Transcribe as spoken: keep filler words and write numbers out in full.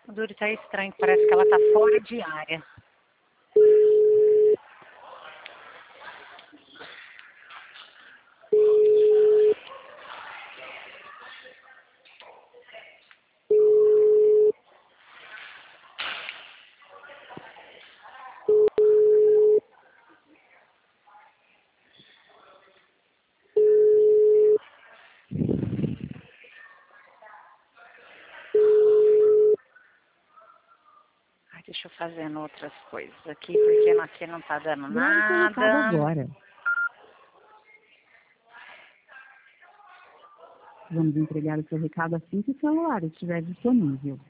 O Duri tá estranho, parece que ela tá fora de área. Ai, deixa eu fazendo outras coisas aqui, porque aqui não tá dando Grave seu recado nada. agora. Vamos entregar o seu recado assim que o celular estiver disponível.